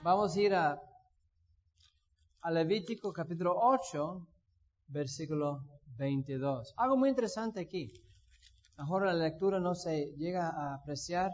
Vamos a ir a Levítico capítulo 8, versículo 22. Algo muy interesante aquí. Mejor la lectura no se llega a apreciar.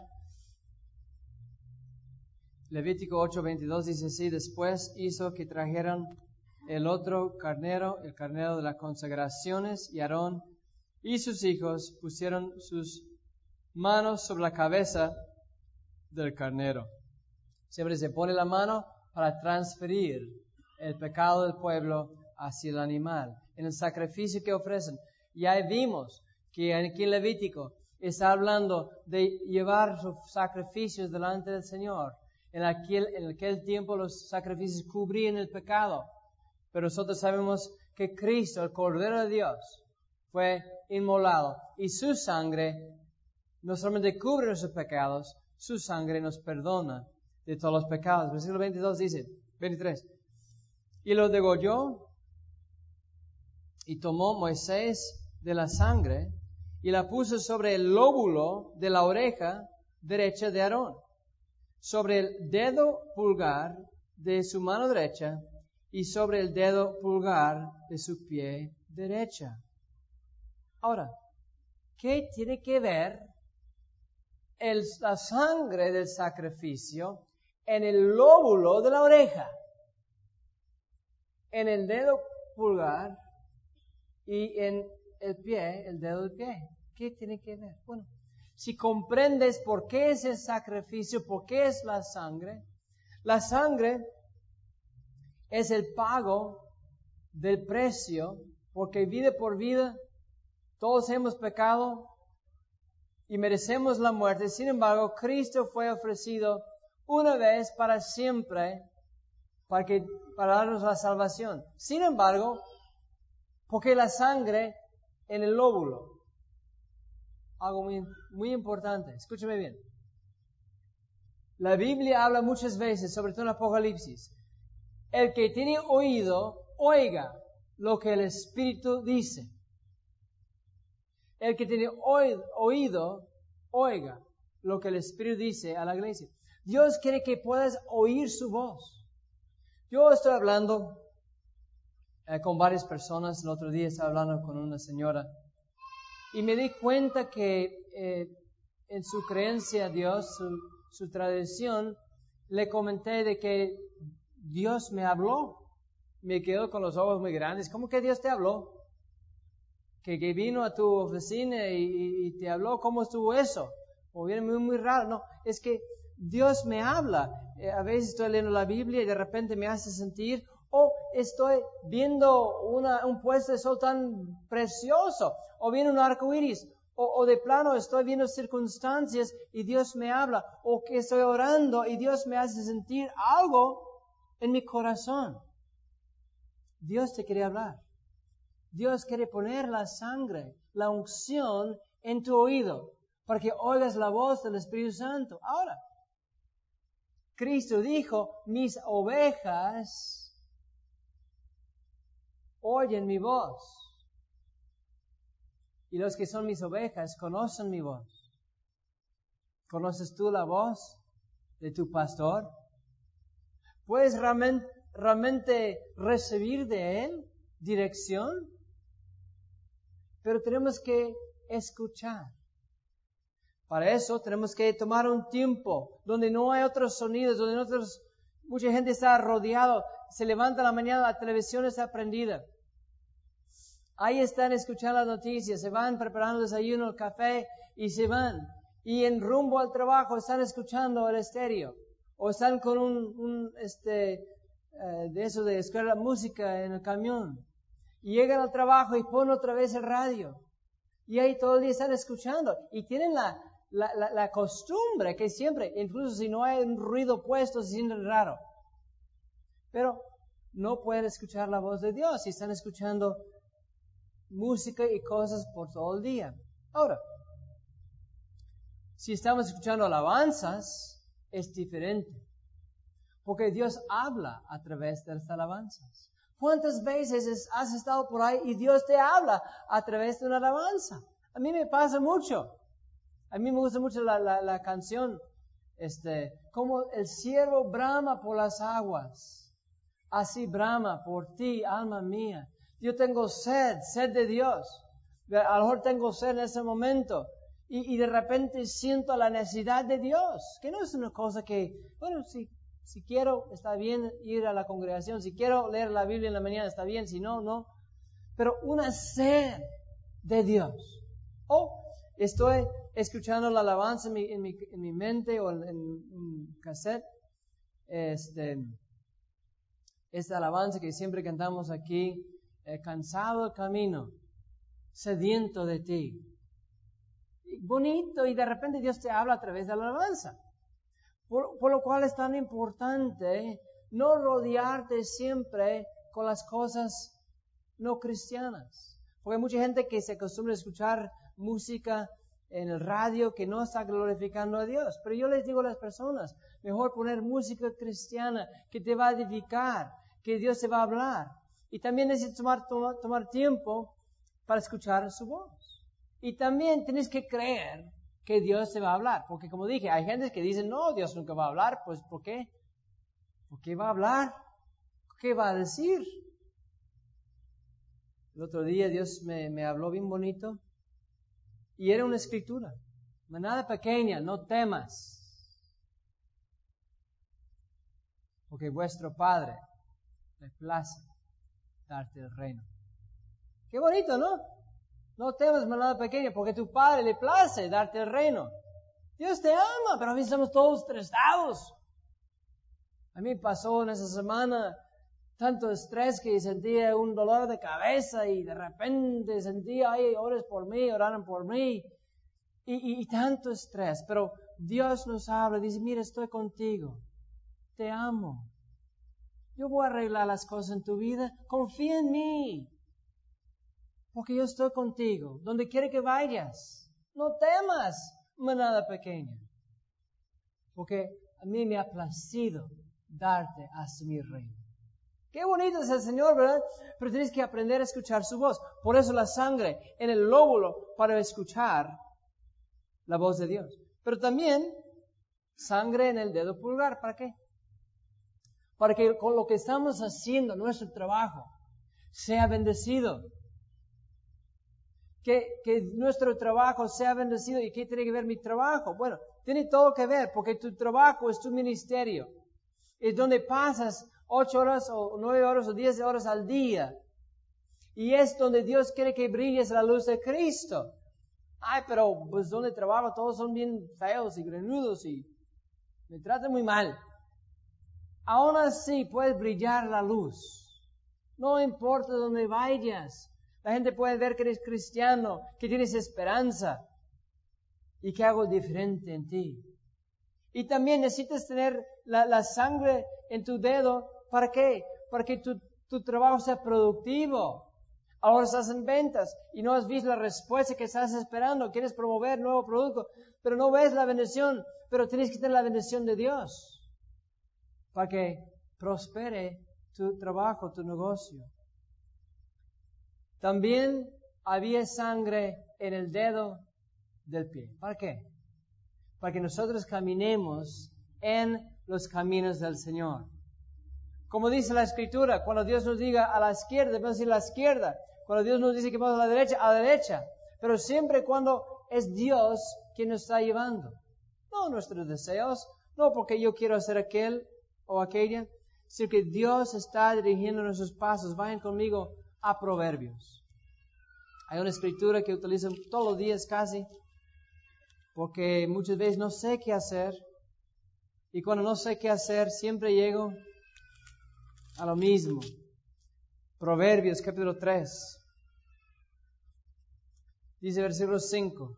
Levítico 8, 22 dice así: después hizo que trajeran el otro carnero, el carnero de las consagraciones, y Aarón y sus hijos pusieron sus manos sobre la cabeza del carnero. Siempre se pone la mano para transferir el pecado del pueblo hacia el animal. En el sacrificio que ofrecen, ya vimos que aquí en Levítico está hablando de llevar sus sacrificios delante del Señor. En aquel tiempo los sacrificios cubrían el pecado. Pero nosotros sabemos que Cristo, el Cordero de Dios, fue inmolado. Y su sangre no solamente cubre nuestros pecados, su sangre nos perdona de todos los pecados. Versículo 22 dice, 23. Y lo degolló, y tomó Moisés de la sangre, y la puso sobre el lóbulo de la oreja derecha de Aarón, sobre el dedo pulgar de su mano derecha, y sobre el dedo pulgar de su pie derecha. Ahora, ¿qué tiene que ver la sangre del sacrificio en el lóbulo de la oreja, en el dedo pulgar y en el pie, el dedo del pie? ¿Qué tiene que ver? Bueno, si comprendes por qué es el sacrificio, por qué es la sangre es el pago del precio, porque vida por vida todos hemos pecado y merecemos la muerte. Sin embargo, Cristo fue ofrecido una vez para siempre para darnos la salvación. Sin embargo, porque la sangre en el lóbulo, algo muy, muy importante, escúchame bien. La Biblia habla muchas veces, sobre todo en Apocalipsis, el que tiene oído, oiga lo que el Espíritu dice. El que tiene oído, oiga lo que el Espíritu dice a la iglesia. Dios quiere que puedas oír su voz. Yo estoy hablando con varias personas. El otro día estaba hablando con una señora y me di cuenta que en su creencia a Dios, su tradición, le comenté de que Dios me habló. Me quedo con los ojos muy grandes. ¿Cómo que Dios te habló? Que vino a tu oficina y te habló. ¿Cómo estuvo eso? O viene muy, muy raro. No, es que Dios me habla. A veces estoy leyendo la Biblia y de repente me hace sentir, estoy viendo un puesto de sol tan precioso, o viene un arco iris, o de plano estoy viendo circunstancias y Dios me habla, o que estoy orando y Dios me hace sentir algo en mi corazón. Dios te quiere hablar. Dios quiere poner la sangre, la unción en tu oído, para que oigas la voz del Espíritu Santo. Ahora, Cristo dijo, mis ovejas oyen mi voz. Y los que son mis ovejas conocen mi voz. ¿Conoces tú la voz de tu pastor? ¿Puedes realmente recibir de él dirección? Pero tenemos que escuchar. Para eso tenemos que tomar un tiempo donde no hay otros sonidos, donde mucha gente está rodeado, se levanta en la mañana, la televisión está prendida. Ahí están escuchando las noticias, se van preparando el desayuno, el café y se van. Y en rumbo al trabajo están escuchando el estéreo. O están con de eso de escuchar la música en el camión. Y llegan al trabajo y ponen otra vez el radio. Y ahí todo el día están escuchando. Y tienen la costumbre que siempre, incluso si no hay un ruido puesto, se siente raro. Pero no pueden escuchar la voz de Dios si están escuchando música y cosas por todo el día. Ahora, si estamos escuchando alabanzas, es diferente. Porque Dios habla a través de las alabanzas. ¿Cuántas veces has estado por ahí y Dios te habla a través de una alabanza? A mí me pasa mucho. A mí me gusta mucho la canción como el ciervo brama por las aguas, así brama por ti, alma mía. Yo tengo sed de Dios. A lo mejor tengo sed en ese momento y de repente siento la necesidad de Dios, que no es una cosa que, bueno, si quiero, está bien ir a la congregación, si quiero leer la Biblia en la mañana, está bien, si no, no. Pero una sed de Dios. Estoy escuchando la alabanza en mi mente o en un cassette. Esta alabanza que siempre cantamos aquí, cansado el camino, sediento de ti. Bonito, y de repente Dios te habla a través de la alabanza. Por lo cual es tan importante no rodearte siempre con las cosas no cristianas. Porque hay mucha gente que se acostumbra a escuchar música en el radio que no está glorificando a Dios. Pero yo les digo a las personas, mejor poner música cristiana que te va a edificar, que Dios te va a hablar. Y también necesitas tomar tiempo para escuchar su voz. Y también tienes que creer que Dios te va a hablar. Porque como dije, hay gente que dice, no, Dios nunca va a hablar. Pues, ¿por qué? ¿Por qué va a hablar? ¿Qué va a decir? El otro día Dios me habló bien bonito. Y era una escritura. Manada pequeña, no temas. Porque vuestro Padre le place darte el reino. Qué bonito, ¿no? No temas, manada pequeña, porque tu Padre le place darte el reino. Dios te ama, pero a veces estamos todos estresados. A mí pasó en esa semana tanto estrés que sentía un dolor de cabeza y de repente sentía, ay, ores por mí, oraron por mí. Y tanto estrés. Pero Dios nos habla, dice, mira, estoy contigo. Te amo. Yo voy a arreglar las cosas en tu vida. Confía en mí. Porque yo estoy contigo. Donde quiera que vayas. No temas, manada pequeña. Porque a mí me ha placido darte hasta mi reino. Qué bonito es el Señor, ¿verdad? Pero tienes que aprender a escuchar su voz. Por eso la sangre en el lóbulo para escuchar la voz de Dios. Pero también sangre en el dedo pulgar. ¿Para qué? Para que con lo que estamos haciendo, nuestro trabajo, sea bendecido. Que nuestro trabajo sea bendecido. ¿Y qué tiene que ver mi trabajo? Bueno, tiene todo que ver, porque tu trabajo es tu ministerio. Es donde pasas 8 horas o 9 horas o 10 horas al día. Y es donde Dios quiere que brilles la luz de Cristo. Ay, pero pues donde trabajo todos son bien feos y greñudos y me tratan muy mal. Aún así puedes brillar la luz. No importa dónde vayas. La gente puede ver que eres cristiano, que tienes esperanza y que hago diferente en ti. Y también necesitas tener la sangre en tu dedo. ¿Para qué? Para que tu trabajo sea productivo. Ahora estás en ventas y no has visto la respuesta que estás esperando. Quieres promover nuevo producto, pero no ves la bendición. Pero tienes que tener la bendición de Dios para que prospere tu trabajo, tu negocio. También había sangre en el dedo del pie. ¿Para qué? Para que nosotros caminemos en los caminos del Señor. Como dice la Escritura, cuando Dios nos diga a la izquierda, vamos a decir a la izquierda. Cuando Dios nos dice que vamos a la derecha. Pero siempre cuando es Dios quien nos está llevando. No nuestros deseos, no porque yo quiero hacer aquel o aquella, sino que Dios está dirigiendo nuestros pasos. Vayan conmigo a Proverbios. Hay una escritura que utilizo todos los días casi, porque muchas veces no sé qué hacer. Y cuando no sé qué hacer, siempre llego a lo mismo. Proverbios capítulo 3. Dice versículo 5.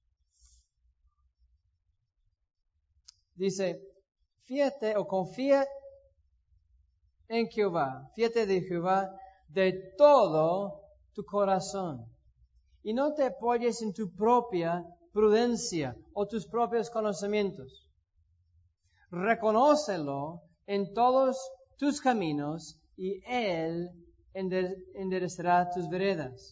Dice, fíjate o confía en Jehová. Fíjate de Jehová de todo tu corazón. Y no te apoyes en tu propia prudencia o tus propios conocimientos. Reconócelo en todos tus caminos y Él enderezará tus veredas.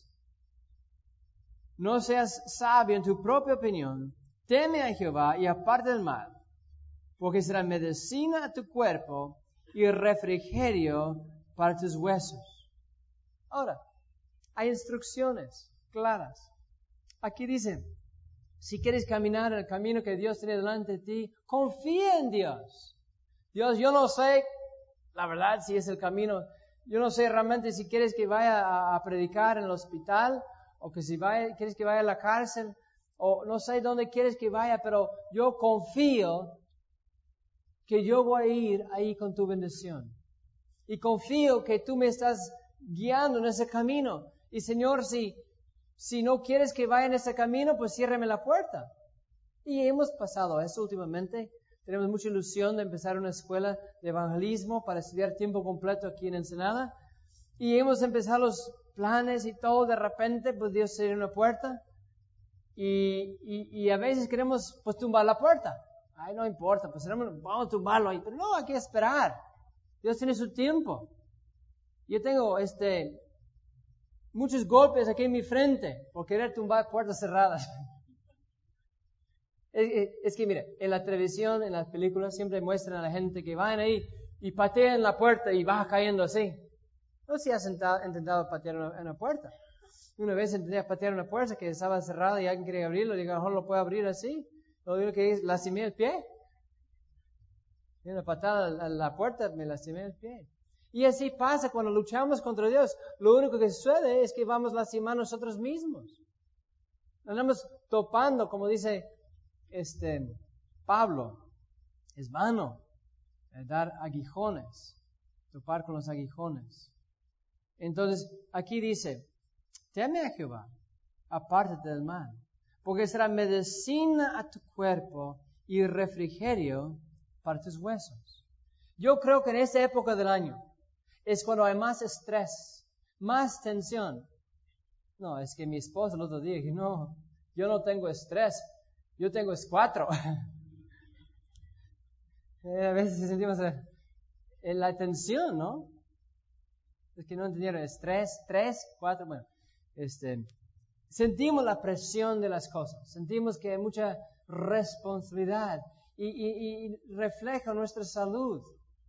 No seas sabio en tu propia opinión. Teme a Jehová y aparte del mal. porque será medicina a tu cuerpo y refrigerio para tus huesos. Ahora, hay instrucciones claras. Aquí dice, si quieres caminar el camino que Dios tiene delante de ti, confía en Dios. Dios, yo no sé, la verdad, si es el camino. Yo no sé realmente si quieres que vaya a predicar en el hospital, o que si quieres que vaya a la cárcel, o no sé dónde quieres que vaya, pero yo confío que yo voy a ir ahí con tu bendición. Y confío que tú me estás guiando en ese camino. Y Señor, si no quieres que vaya en ese camino, pues ciérrame la puerta. Y hemos pasado eso últimamente. Tenemos mucha ilusión de empezar una escuela de evangelismo para estudiar tiempo completo aquí en Ensenada. Y hemos empezado los planes y todo. De repente, pues Dios cierra una puerta. Y a veces queremos, pues, tumbar la puerta. Ay, no importa, pues vamos a tumbarlo ahí. Pero no, hay que esperar. Dios tiene su tiempo. Yo tengo muchos golpes aquí en mi frente por querer tumbar puertas cerradas. Es que mire, en la televisión, en las películas, siempre muestran a la gente que van ahí y patean la puerta y va cayendo así. No sé si has intentado patear una puerta. Una vez intenté patear una puerta que estaba cerrada y alguien quería abrirlo. Y digo, a lo mejor lo puedo abrir así. Lo digo que lastimé el pie. Y una patada a la puerta me lastimé el pie. Y así pasa cuando luchamos contra Dios. Lo único que sucede es que vamos a lastimar nosotros mismos. Andamos topando, como dice Pablo. Es vano dar aguijones, topar con los aguijones. Entonces, aquí dice, teme a Jehová, apártate del mal, porque será medicina a tu cuerpo y refrigerio para tus huesos. Yo creo que en esta época del año es cuando hay más estrés, más tensión. No, es que mi esposa el otro día dijo, no, yo no tengo estrés, yo tengo 4. A veces sentimos la tensión, ¿no? Es que no entendieron, estrés, 3, 4, bueno, sentimos la presión de las cosas, sentimos que hay mucha responsabilidad y refleja nuestra salud.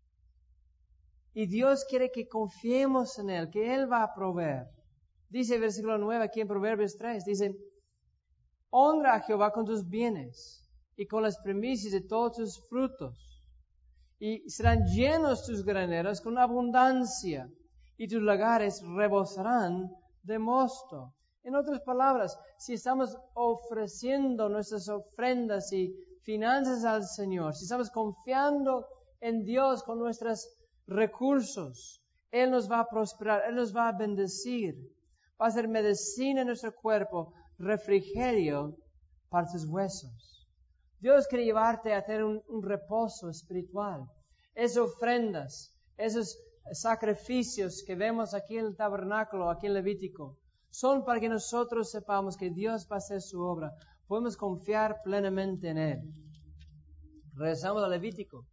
Y Dios quiere que confiemos en Él, que Él va a proveer. Dice el versículo 9 aquí en Proverbios 3, dice, honra a Jehová con tus bienes y con las primicias de todos tus frutos. Y serán llenos tus graneros con abundancia y tus lagares rebosarán de mosto. En otras palabras, si estamos ofreciendo nuestras ofrendas y finanzas al Señor, si estamos confiando en Dios con nuestros recursos, Él nos va a prosperar, Él nos va a bendecir. Va a ser medicina en nuestro cuerpo, refrigerio para tus huesos. Dios quiere llevarte a tener un reposo espiritual. Esas ofrendas, esos sacrificios que vemos aquí en el tabernáculo, aquí en Levítico, son para que nosotros sepamos que Dios va a hacer su obra. Podemos confiar plenamente en Él. Regresamos a Levítico.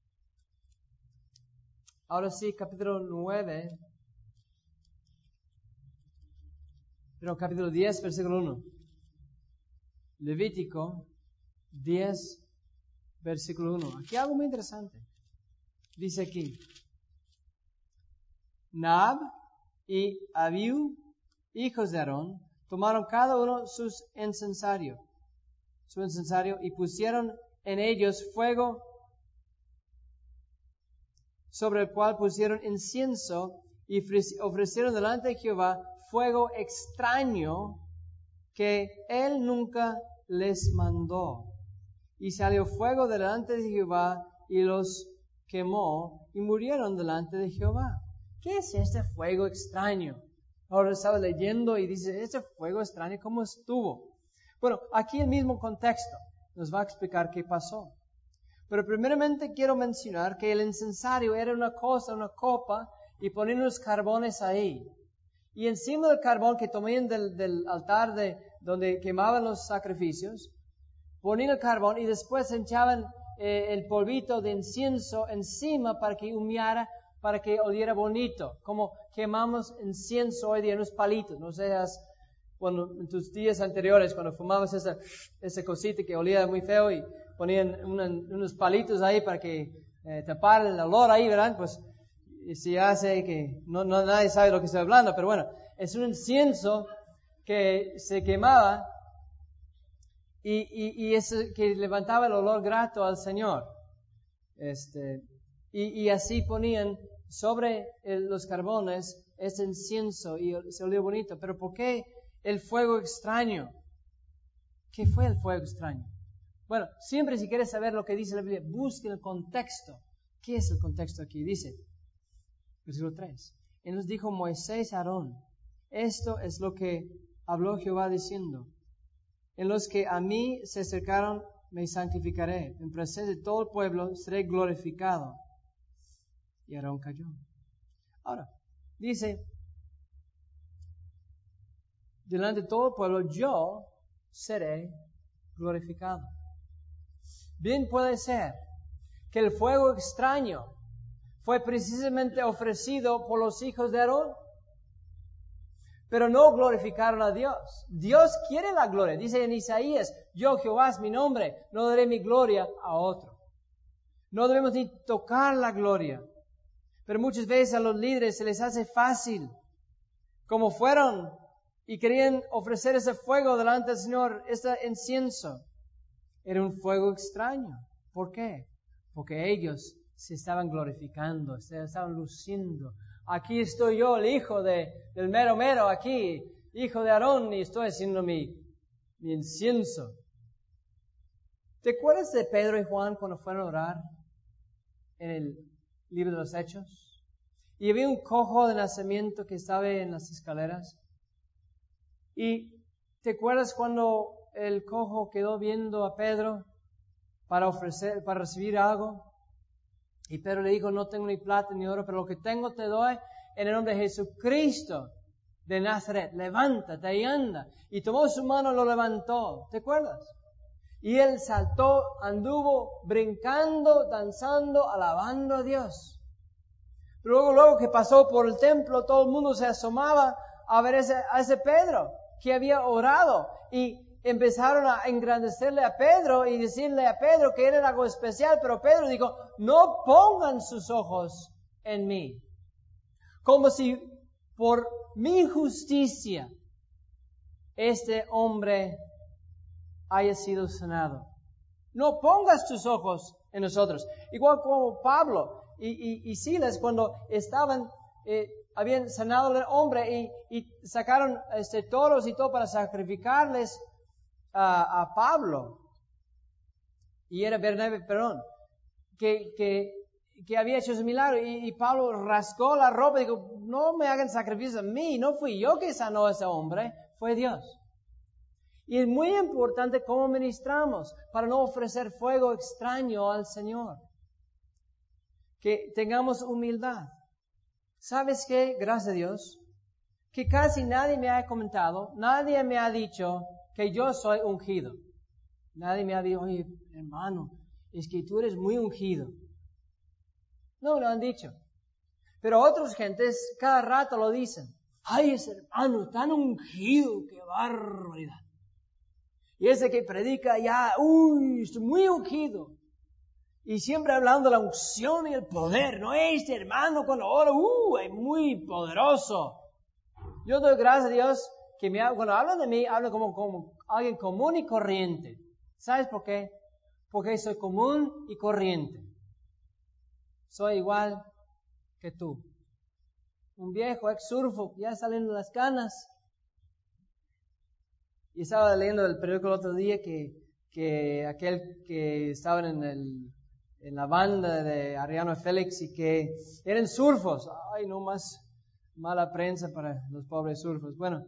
Ahora sí, capítulo 9. Pero capítulo 10, versículo 1. Levítico 10, versículo 1. Aquí algo muy interesante. Dice aquí, Nadab y Abiú, hijos de Aarón, tomaron cada uno su incensario, y pusieron en ellos fuego, sobre el cual pusieron incienso, y ofrecieron delante de Jehová fuego extraño que Él nunca les mandó. Y salió fuego delante de Jehová y los quemó y murieron delante de Jehová. ¿Qué es este fuego extraño? Ahora estaba leyendo y dice, este fuego extraño, ¿cómo estuvo? Bueno, aquí el mismo contexto nos va a explicar qué pasó. Pero primeramente quiero mencionar que el incensario era una copa, y ponían los carbones ahí. Y encima del carbón que tomaban del altar donde quemaban los sacrificios, ponían el carbón y después echaban el polvito de incienso encima para que humeara, para que oliera bonito. Como quemamos incienso hoy día en unos palitos. No seas cuando en tus días anteriores, cuando fumabas esa cosita que olía muy feo y ponían unos palitos ahí para que tapar el olor ahí, ¿verdad? Pues si hace que nadie sabe lo que estoy hablando, pero bueno, es un incienso que se quemaba y es que levantaba el olor grato al Señor. Y así ponían sobre los carbones ese incienso y se olía bonito. Pero ¿por qué el fuego extraño? ¿Qué fue el fuego extraño? Bueno, siempre si quieres saber lo que dice la Biblia, busque el contexto. ¿Qué es el contexto aquí? Dice, versículo 3. Y nos dijo Moisés a Aarón, esto es lo que habló Jehová diciendo, en los que a mí se acercaron me santificaré, en presencia de todo el pueblo seré glorificado. Y Aarón cayó. Ahora, dice, delante de todo el pueblo yo seré glorificado. Bien puede ser que el fuego extraño fue precisamente ofrecido por los hijos de Aarón, pero no glorificaron a Dios. Dios quiere la gloria. Dice en Isaías, yo Jehová es mi nombre, no daré mi gloria a otro. No debemos ni tocar la gloria. Pero muchas veces a los líderes se les hace fácil, como fueron y querían ofrecer ese fuego delante del Señor, ese incienso. Era un fuego extraño. ¿Por qué? Porque ellos se estaban glorificando, se estaban luciendo. Aquí estoy yo, el hijo del mero mero, aquí, hijo de Aarón, y estoy haciendo mi incienso. ¿Te acuerdas de Pedro y Juan cuando fueron a orar en el libro de los Hechos? Y había un cojo de nacimiento que estaba en las escaleras. ¿Y te acuerdas cuando el cojo quedó viendo a Pedro para recibir algo? Y Pedro le dijo, no tengo ni plata ni oro, pero lo que tengo te doy en el nombre de Jesucristo de Nazaret. Levántate y anda. Y tomó su mano y lo levantó. ¿Te acuerdas? Y él saltó, anduvo brincando, danzando, alabando a Dios. Pero luego que pasó por el templo, todo el mundo se asomaba a ver a ese Pedro que había orado. Y empezaron a engrandecerle a Pedro y decirle a Pedro que era algo especial, pero Pedro dijo, no pongan sus ojos en mí, como si por mi justicia este hombre haya sido sanado. No pongas tus ojos en nosotros. Igual como Pablo y Silas cuando habían sanado al hombre y sacaron toros y todo para sacrificarles a Pablo, y era Bernabé, que había hecho ese milagro, y Pablo rascó la ropa y dijo, no me hagan sacrificios a mí, no fui yo que sanó a ese hombre, fue Dios. Y es muy importante cómo ministramos para no ofrecer fuego extraño al Señor. Que tengamos humildad. ¿Sabes qué? Gracias a Dios, que casi nadie me ha comentado, nadie me ha dicho que yo soy ungido. Nadie me ha dicho, oye, hermano, es que tú eres muy ungido. No me lo han dicho. Pero otras gentes cada rato lo dicen. Ay, ese hermano tan ungido, qué barbaridad. Y ese que predica ya, estoy muy ungido. Y siempre hablando de la unción y el poder, ¿no? Este hermano cuando ora, es muy poderoso. Yo doy gracias a Dios que cuando hablan de mí, hablan como alguien común y corriente. ¿Sabes por qué? Porque soy común y corriente. Soy igual que tú. Un viejo ex-surfo, ya saliendo las canas. Y estaba leyendo el periódico el otro día que aquel que estaban en la banda de Ariano Félix y que eran surfos. Ay, no más mala prensa para los pobres surfos. Bueno,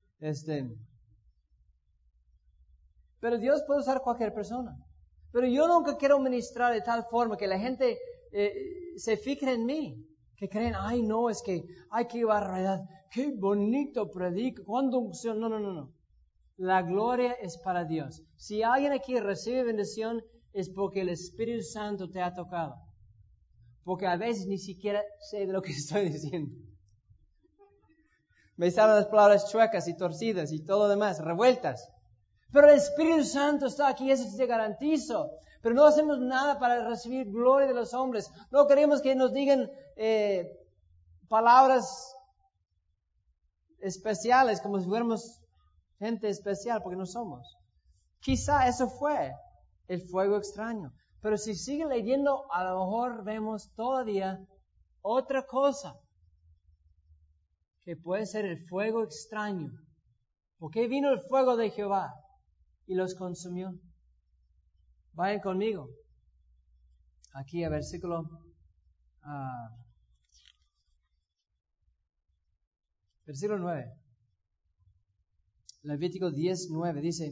pero Dios puede usar cualquier persona. Pero yo nunca quiero ministrar de tal forma que la gente se fije en mí. Que creen, ay no, es que, ay qué barbaridad, qué bonito predica, cuánta unción. No. La gloria es para Dios. Si alguien aquí recibe bendición, es porque el Espíritu Santo te ha tocado. Porque a veces ni siquiera sé de lo que estoy diciendo. Me salen las palabras chuecas y torcidas y todo lo demás, revueltas. Pero el Espíritu Santo está aquí, eso te garantizo. Pero no hacemos nada para recibir gloria de los hombres. No queremos que nos digan palabras especiales, como si fuéramos gente especial, porque no somos. Quizá eso fue el fuego extraño. Pero si siguen leyendo, a lo mejor vemos todavía otra cosa, que puede ser el fuego extraño. ¿Por qué vino el fuego de Jehová y los consumió? Vayan conmigo. Aquí a versículo 9. Levítico 10:9 dice,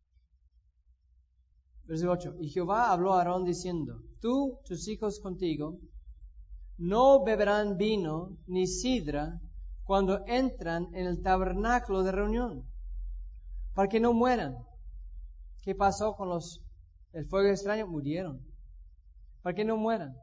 versículo 8, y Jehová habló a Aarón diciendo, tú, tus hijos contigo, no beberán vino ni sidra cuando entran en el tabernáculo de reunión, para que no mueran. ¿Qué pasó con el fuego extraño? Murieron. Para que no mueran.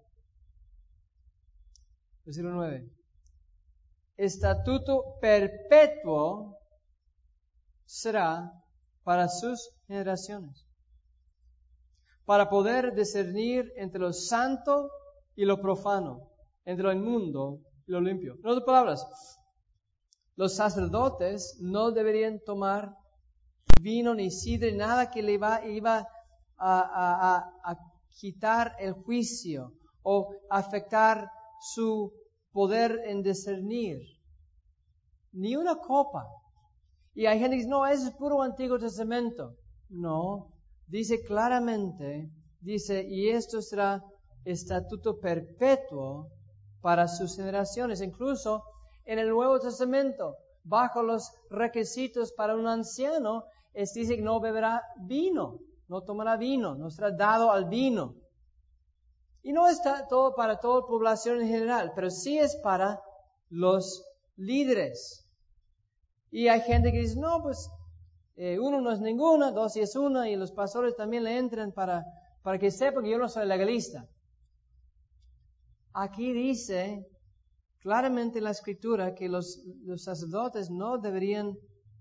Versículo 9. Estatuto perpetuo será para sus generaciones, para poder discernir entre lo santo y lo profano, entre lo inmundo y lo limpio. En otras palabras, los sacerdotes no deberían tomar vino ni sidra, nada que le iba a quitar el juicio o afectar su poder en discernir. Ni una copa. Y hay gente que dice, no, eso es puro Antiguo Testamento. No, dice claramente, y esto será estatuto perpetuo para sus generaciones. Incluso en el Nuevo Testamento, bajo los requisitos para un anciano, dice que no beberá vino, no tomará vino, no será dado al vino. Y no está todo para toda la población en general, pero sí es para los líderes. Y hay gente que dice, no, pues uno no es ninguna, dos sí es una, y los pastores también le entran para que sepan que yo no soy legalista. Aquí dice claramente en la Escritura que los sacerdotes no deberían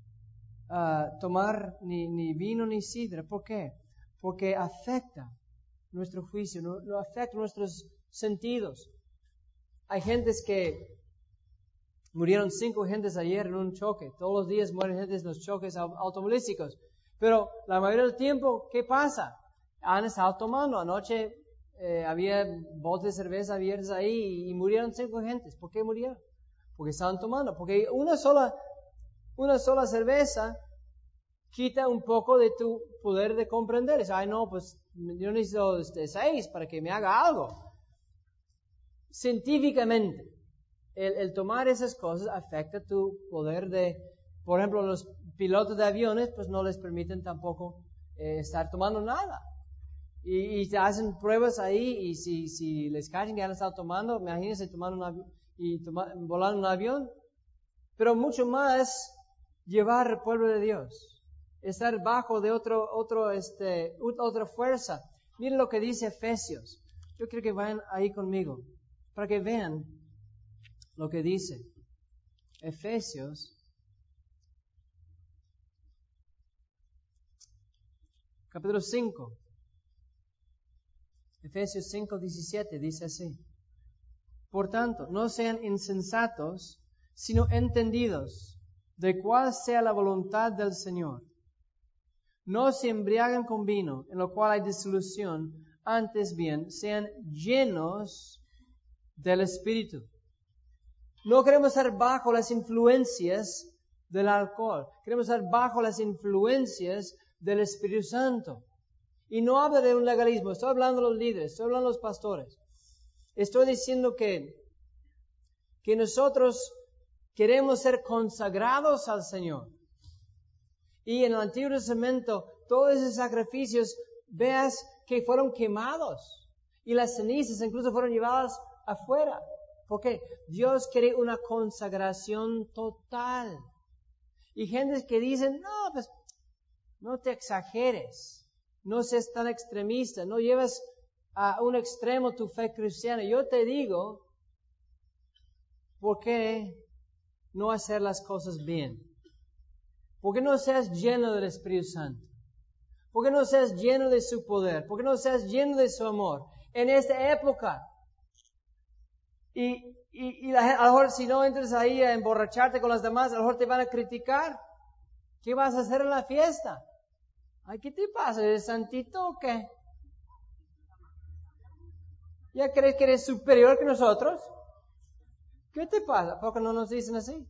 tomar ni vino ni sidra. ¿Por qué? Porque afecta nuestro juicio, no afecta nuestros sentidos. Hay gentes que murieron 5 gentes ayer en un choque. Todos los días mueren gentes en los choques automovilísticos. Pero la mayoría del tiempo, ¿qué pasa? Han estado tomando. Anoche había botes de cerveza abiertos ahí y murieron 5 gentes. ¿Por qué murieron? Porque estaban tomando. Porque una sola cerveza quita un poco de tu poder de comprender. Ay, no, pues yo necesito 6 para que me haga algo. Científicamente, el tomar esas cosas afecta tu poder por ejemplo, los pilotos de aviones, pues no les permiten tampoco estar tomando nada. Y te hacen pruebas ahí, y si les caen que han estado tomando, imagínense volar un avión. Pero mucho más llevar al pueblo de Dios, estar bajo de otra fuerza. Miren lo que dice Efesios. Yo quiero que vayan ahí conmigo, para que vean lo que dice. Efesios, capítulo 5. Efesios 5:17 dice así. Por tanto, no sean insensatos, sino entendidos de cuál sea la voluntad del Señor. No se embriaguen con vino, en lo cual hay disolución, antes bien, sean llenos del Espíritu. No queremos estar bajo las influencias del alcohol. Queremos estar bajo las influencias del Espíritu Santo. Y no hablo de un legalismo. Estoy hablando de los líderes. Estoy hablando de los pastores. Estoy diciendo que nosotros queremos ser consagrados al Señor. Y en el Antiguo Testamento, todos esos sacrificios, veas que fueron quemados. Y las cenizas incluso fueron llevadas afuera. ¿Por qué? Dios quiere una consagración total. Y gentes que dicen, no, pues, no te exageres. No seas tan extremista. No lleves a un extremo tu fe cristiana. Yo te digo, ¿por qué no hacer las cosas bien? ¿Por qué no seas lleno del Espíritu Santo? ¿Por qué no seas lleno de su poder? ¿Por qué no seas lleno de su amor? En esta época. Y a lo mejor si no entras ahí a emborracharte con las demás, a lo mejor te van a criticar. ¿Qué vas a hacer en la fiesta? Ay, ¿qué te pasa? ¿Eres santito o qué? ¿Ya crees que eres superior que nosotros? ¿Qué te pasa? ¿Por qué no nos dicen así?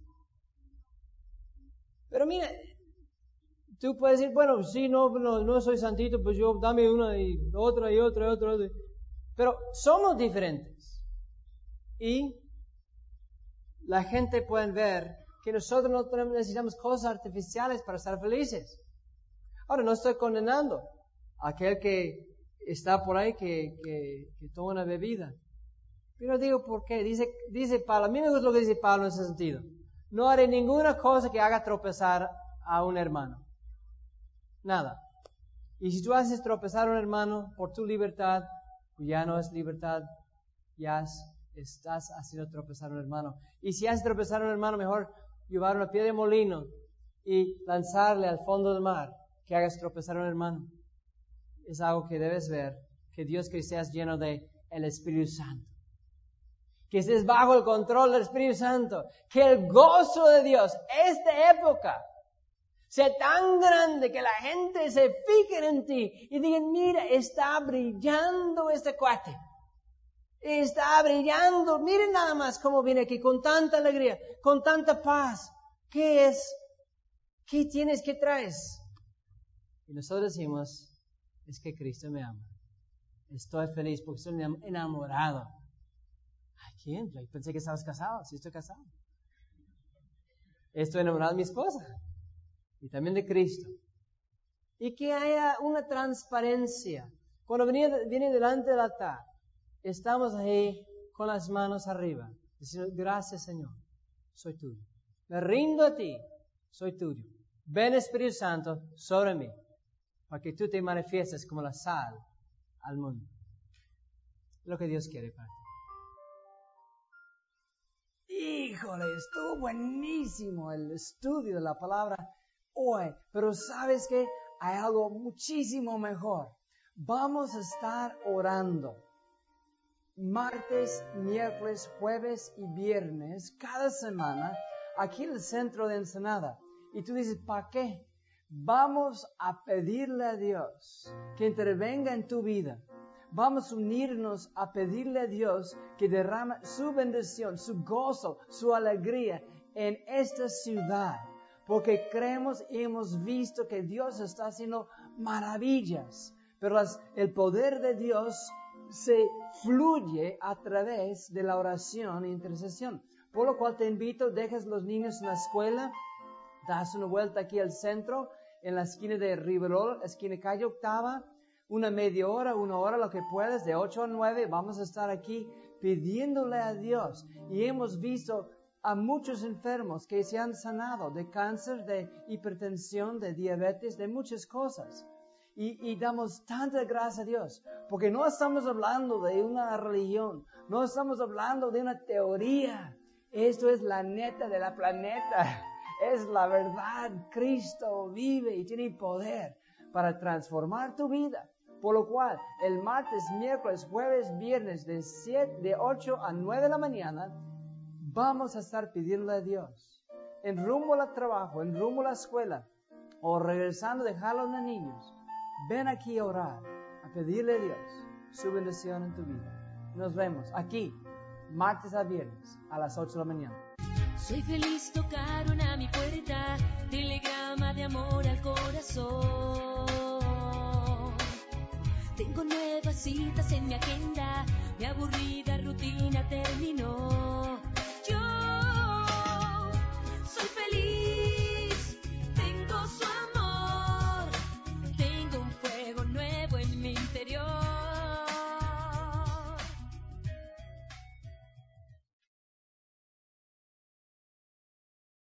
Pero mira, tú puedes decir, bueno, sí, no soy santito, pues yo dame una y otra y otra y otra. Pero somos diferentes. Y la gente puede ver que nosotros no necesitamos cosas artificiales para estar felices. Ahora, no estoy condenando a aquel que está por ahí que toma una bebida. Pero digo, ¿por qué? Dice Pablo, a mí me gusta lo que dice Pablo en ese sentido. No haré ninguna cosa que haga tropezar a un hermano. Nada. Y si tú haces tropezar a un hermano por tu libertad, pues ya no es libertad, ya estás haciendo tropezar a un hermano. Y si haces tropezar a un hermano, mejor llevar una piedra de molino y lanzarle al fondo del mar, que hagas tropezar a un hermano. Es algo que debes ver, que Dios que seas lleno de el Espíritu Santo. Que estés bajo el control del Espíritu Santo. Que el gozo de Dios, esta época, sea tan grande que la gente se fije en ti y digan, mira, está brillando este cuate. Está brillando. Miren nada más cómo viene aquí con tanta alegría, con tanta paz. ¿Qué es? ¿Qué tienes? ¿Qué traes? Y nosotros decimos, es que Cristo me ama. Estoy feliz porque estoy enamorado. ¿A quién? Yo pensé que estabas casado. Sí, estoy casado. Estoy enamorado de mi esposa. Y también de Cristo. Y que haya una transparencia. Cuando viene delante del altar, estamos ahí con las manos arriba, diciendo, gracias Señor, soy tuyo. Me rindo a ti, soy tuyo. Ven Espíritu Santo sobre mí, para que tú te manifiestes como la sal al mundo. Lo que Dios quiere para ti. Híjole, estuvo buenísimo el estudio de la palabra hoy. Pero ¿sabes qué? Hay algo muchísimo mejor. Vamos a estar orando martes, miércoles, jueves y viernes cada semana aquí en el centro de Ensenada. Y tú dices, ¿para qué? Vamos a pedirle a Dios que intervenga en tu vida. Vamos a unirnos a pedirle a Dios que derrame su bendición, su gozo, su alegría en esta ciudad. Porque creemos y hemos visto que Dios está haciendo maravillas. Pero el poder de Dios se fluye a través de la oración e intercesión. Por lo cual te invito, dejas los niños en la escuela, das una vuelta aquí al centro, en la esquina de Riverol, esquina calle Octava, una media hora, una hora, lo que puedas, de 8 a 9, vamos a estar aquí pidiéndole a Dios. Y hemos visto a muchos enfermos que se han sanado de cáncer, de hipertensión, de diabetes, de muchas cosas. Y damos tanta gracia a Dios, porque no estamos hablando de una religión, no estamos hablando de una teoría. Esto es la neta de la planeta, es la verdad. Cristo vive y tiene poder para transformar tu vida. Por lo cual, el martes, miércoles, jueves, viernes, de 8 a 9 de la mañana, vamos a estar pidiéndole a Dios, en rumbo al trabajo, en rumbo a la escuela, o regresando, dejar a los niños. Ven aquí a orar, a pedirle a Dios su bendición en tu vida. Nos vemos aquí, martes a viernes, a las 8 de la mañana. Soy feliz, tocaron a mi puerta, telegrama de amor al corazón. Tengo nuevas citas en mi agenda, mi aburrida rutina terminó.